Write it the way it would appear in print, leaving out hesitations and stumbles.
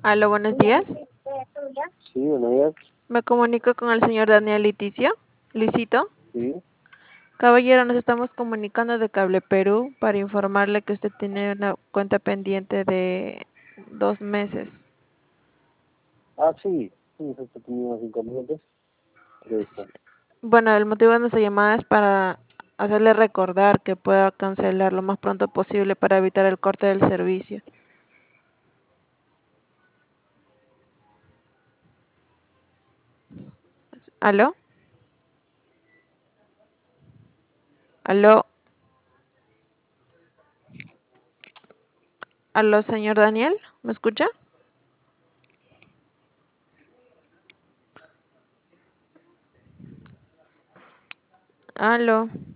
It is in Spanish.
Aló, buenos días. Sí, buenos días. Me comunico con el señor Daniel Liticio. Licito. Sí. Caballero, nos estamos comunicando de Cable Perú para informarle que usted tiene una cuenta pendiente de 2 meses. Sí. Sí, justo tenía unos inconvenientes. Pero está. Bueno, el motivo de nuestra llamada es para hacerle recordar que pueda cancelar lo más pronto posible para evitar el corte del servicio. ¿Aló? ¿Aló? ¿Aló, señor Daniel? ¿Me escucha? ¿Aló?